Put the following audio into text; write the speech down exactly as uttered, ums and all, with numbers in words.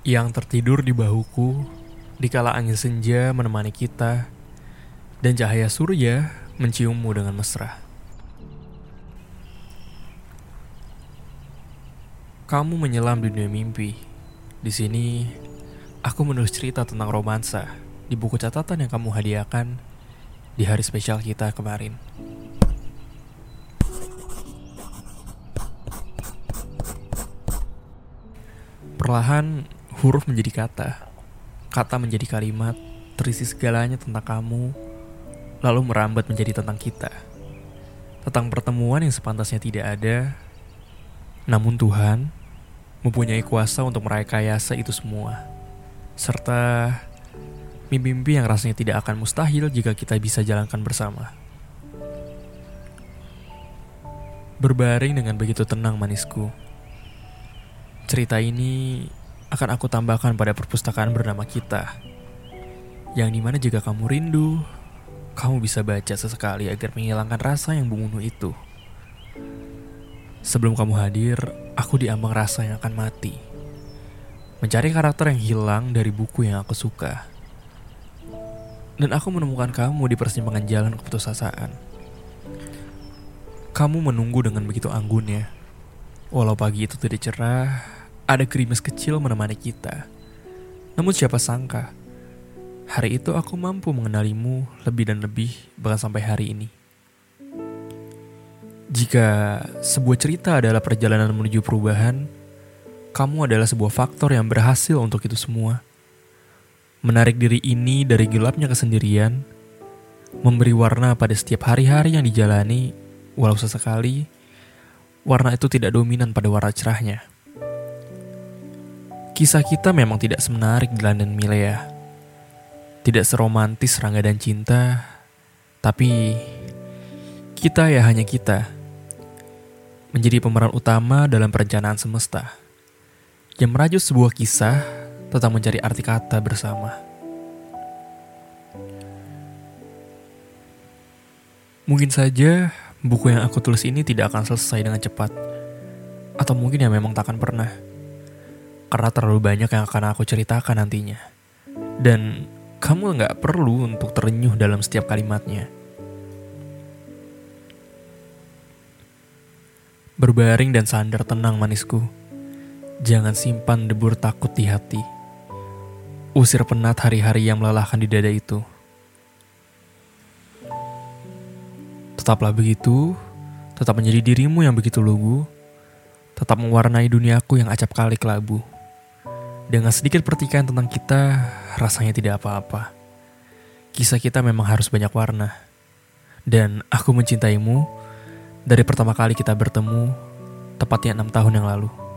yang tertidur di bahuku di kala angin senja menemani kita dan cahaya surya menciummu dengan mesra. Kamu menyelam di dunia mimpi. Di sini, aku menulis cerita tentang romansa di buku catatan yang kamu hadiahkan di hari spesial kita kemarin. Perlahan, huruf menjadi kata. Kata menjadi kalimat, terisi segalanya tentang kamu, lalu merambat menjadi tentang kita. Tentang pertemuan yang sepantasnya tidak ada, namun Tuhan mempunyai kuasa untuk merekayasa itu semua. Serta mimpi-mimpi yang rasanya tidak akan mustahil jika kita bisa jalankan bersama. Berbaring dengan begitu tenang manisku. Cerita ini akan aku tambahkan pada perpustakaan bernama kita, yang dimana jika kamu rindu, kamu bisa baca sesekali agar menghilangkan rasa yang membunuh itu. Sebelum kamu hadir, aku diambang rasa yang akan mati. Mencari karakter yang hilang dari buku yang aku suka. Dan aku menemukan kamu di persimpangan jalan keputusasaan. Kamu menunggu dengan begitu anggunnya. Walau pagi itu tidak cerah, ada gerimis kecil menemani kita. Namun siapa sangka, hari itu aku mampu mengenalimu lebih dan lebih, bahkan sampai hari ini. Jika sebuah cerita adalah perjalanan menuju perubahan, kamu adalah sebuah faktor yang berhasil untuk itu semua. Menarik diri ini dari gelapnya kesendirian, memberi warna pada setiap hari-hari yang dijalani, walau sesekali, warna itu tidak dominan pada warna cerahnya. Kisah kita memang tidak semenarik Dilan dan Milea, tidak seromantis Rangga dan Cinta, tapi kita ya hanya kita. Menjadi pemeran utama dalam perencanaan semesta yang merajut sebuah kisah tentang mencari arti kata bersama. Mungkin saja buku yang aku tulis ini tidak akan selesai dengan cepat, atau mungkin ya memang tak akan pernah, karena terlalu banyak yang akan aku ceritakan nantinya. Dan kamu gak perlu untuk terenyuh dalam setiap kalimatnya. Berbaring dan sandar tenang manisku. Jangan simpan debur takut di hati. Usir penat hari-hari yang melelahkan di dada itu. Tetaplah begitu, tetap menjadi dirimu yang begitu lugu, tetap mewarnai duniaku yang acap kali kelabu. Dengan sedikit pertikaian tentang kita, rasanya tidak apa-apa. Kisah kita memang harus banyak warna. Dan aku mencintaimu dari pertama kali kita bertemu, tepatnya enam tahun yang lalu.